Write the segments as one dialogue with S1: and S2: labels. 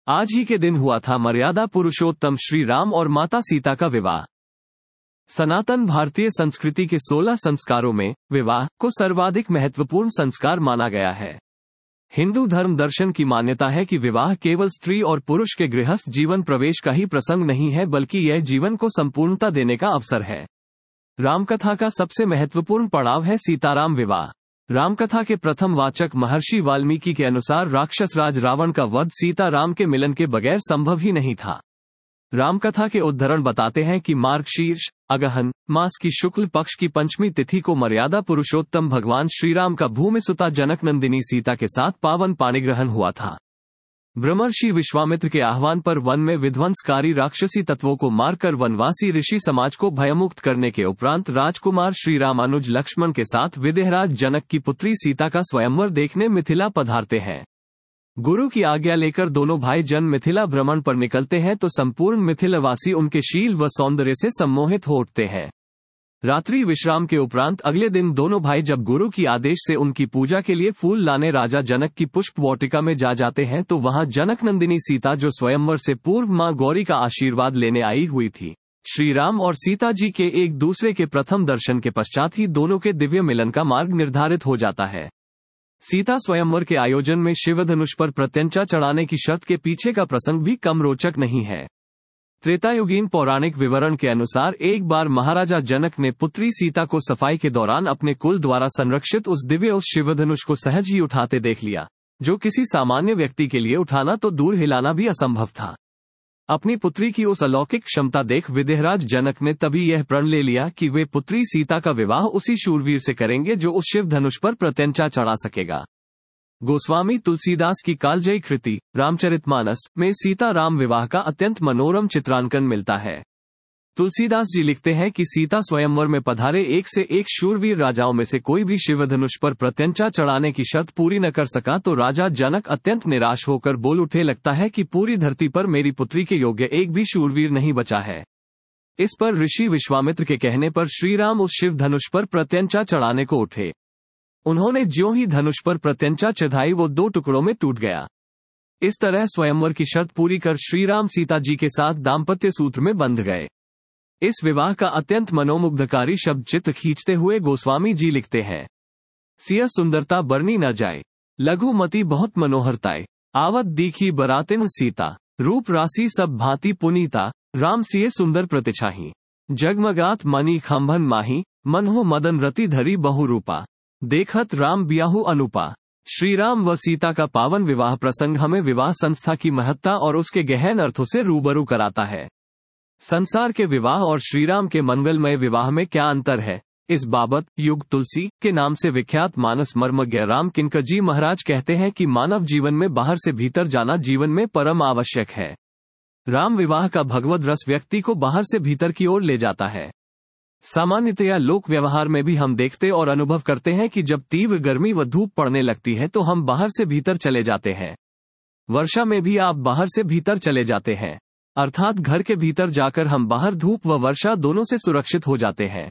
S1: आज ही के दिन हुआ था मर्यादा पुरुषोत्तम श्री राम और माता सीता का विवाह। सनातन भारतीय संस्कृति के 16 संस्कारों में विवाह को सर्वाधिक महत्वपूर्ण संस्कार माना गया है। हिंदू धर्म दर्शन की मान्यता है कि विवाह केवल स्त्री और पुरुष के गृहस्थ जीवन प्रवेश का ही प्रसंग नहीं है, बल्कि यह जीवन को संपूर्णता देने का अवसर है। रामकथा का सबसे महत्वपूर्ण पड़ाव है सीताराम विवाह। रामकथा के प्रथम वाचक महर्षि वाल्मीकि के अनुसार राक्षस राज रावण का वध सीताराम के मिलन के बगैर संभव ही नहीं था। रामकथा के उद्धरण बताते हैं कि मार्गशीर्ष अगहन मास की शुक्ल पक्ष की पंचमी तिथि को मर्यादा पुरुषोत्तम भगवान श्रीराम का भूमि सुता जनक नंदिनी सीता के साथ पावन पाणिग्रहण हुआ था। ब्रह्मर्षि विश्वामित्र के आह्वान पर वन में विध्वंसकारी राक्षसी तत्वों को मारकर वनवासी ऋषि समाज को भयमुक्त करने के उपरांत राजकुमार श्री रामानुज लक्ष्मण के साथ विदेहराज जनक की पुत्री सीता का स्वयंवर देखने मिथिला पधारते हैं। गुरु की आज्ञा लेकर दोनों भाई जन मिथिला भ्रमण पर निकलते हैं तो संपूर्ण मिथिलावासी उनके शील व सौंदर्य से सम्मोहित हो उठते हैं। रात्रि विश्राम के उपरांत अगले दिन दोनों भाई जब गुरु की आदेश से उनकी पूजा के लिए फूल लाने राजा जनक की पुष्प वाटिका में जा जाते हैं तो वहां जनक नंदिनी सीता, जो स्वयंवर से पूर्व मां गौरी का आशीर्वाद लेने आई हुई थी, श्री राम और सीता जी के एक दूसरे के प्रथम दर्शन के पश्चात ही दोनों के दिव्य मिलन का मार्ग निर्धारित हो जाता है। सीता स्वयंवर के आयोजन में शिवधनुष पर प्रत्यंचा चढ़ाने की शर्त के पीछे का प्रसंग भी कम रोचक नहीं है। त्रेतायुगीन पौराणिक विवरण के अनुसार एक बार महाराजा जनक ने पुत्री सीता को सफाई के दौरान अपने कुल द्वारा संरक्षित उस शिवधनुष को सहज ही उठाते देख लिया, जो किसी सामान्य व्यक्ति के लिए उठाना तो दूर हिलाना भी असंभव था। अपनी पुत्री की उस अलौकिक क्षमता देख विदेहराज जनक ने तभी यह प्रण ले लिया कि वे पुत्री सीता का विवाह उसी शूरवीर से करेंगे जो उस शिवधनुष पर प्रत्यंचा चढ़ा सकेगा। गोस्वामी तुलसीदास की कालजयी कृति रामचरितमानस में सीता राम विवाह का अत्यंत मनोरम चित्रांकन मिलता है। तुलसीदास जी लिखते हैं कि सीता स्वयंवर में पधारे एक से एक शूरवीर राजाओं में से कोई भी शिवधनुष पर प्रत्यंचा चढ़ाने की शर्त पूरी न कर सका तो राजा जनक अत्यंत निराश होकर बोल उठे, लगता है कि पूरी धरती पर मेरी पुत्री के योग्य एक भी शूरवीर नहीं बचा है। इस पर ऋषि विश्वामित्र के कहने पर श्रीराम उस शिवधनुष पर प्रत्यंचा चढ़ाने को उठे। उन्होंने ज्यों ही धनुष पर प्रत्यंचा चढ़ाई वो 2 टुकड़ों में टूट गया। इस तरह स्वयंवर की शर्त पूरी कर श्रीराम सीता जी के साथ दाम्पत्य सूत्र में बंध गए। इस विवाह का अत्यंत मनोमुग्धकारी शब्द चित्र खींचते हुए गोस्वामी जी लिखते हैं, सिया सुंदरता बरनी न जाए, लघुमती बहुत मनोहरताए, आवत दीखी बरातिन सीता, रूप राशि सब भांति पुनीता, राम सिए सुंदर प्रतिछाही, जगमगात मनी खंभन माही, मन हो मदन रति धरी बहुरूपा, देखत राम बियाहु अनुपा। श्रीराम व सीता का पावन विवाह प्रसंग हमें विवाह संस्था की महत्ता और उसके गहन अर्थों से रूबरू कराता है। संसार के विवाह और श्रीराम के मंगलमय विवाह में क्या अंतर है, इस बाबत युग तुलसी के नाम से विख्यात मानस मर्मज्ञ राम किंकर जी महाराज कहते हैं कि मानव जीवन में बाहर से भीतर जाना जीवन में परम आवश्यक है। राम विवाह का भगवद रस व्यक्ति को बाहर से भीतर की ओर ले जाता है। सामान्यतया लोक व्यवहार में भी हम देखते और अनुभव करते हैं कि जब तीव्र गर्मी व धूप पड़ने लगती है तो हम बाहर से भीतर चले जाते हैं। वर्षा में भी आप बाहर से भीतर चले जाते हैं, अर्थात घर के भीतर जाकर हम बाहर धूप व वर्षा दोनों से सुरक्षित हो जाते हैं।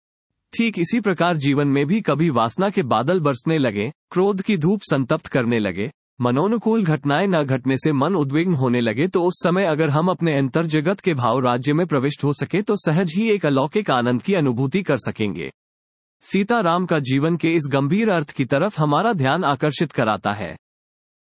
S1: ठीक इसी प्रकार जीवन में भी कभी वासना के बादल बरसने लगे, क्रोध की धूप संतप्त करने लगे, मनोनुकूल घटनाएं न घटने से मन उद्विग्न होने लगे तो उस समय अगर हम अपने अंतर जगत के भाव राज्य में प्रविष्ट हो सके तो सहज ही एक अलौकिक आनंद की अनुभूति कर सकेंगे। सीता राम का जीवन के इस गंभीर अर्थ की तरफ हमारा ध्यान आकर्षित कराता है।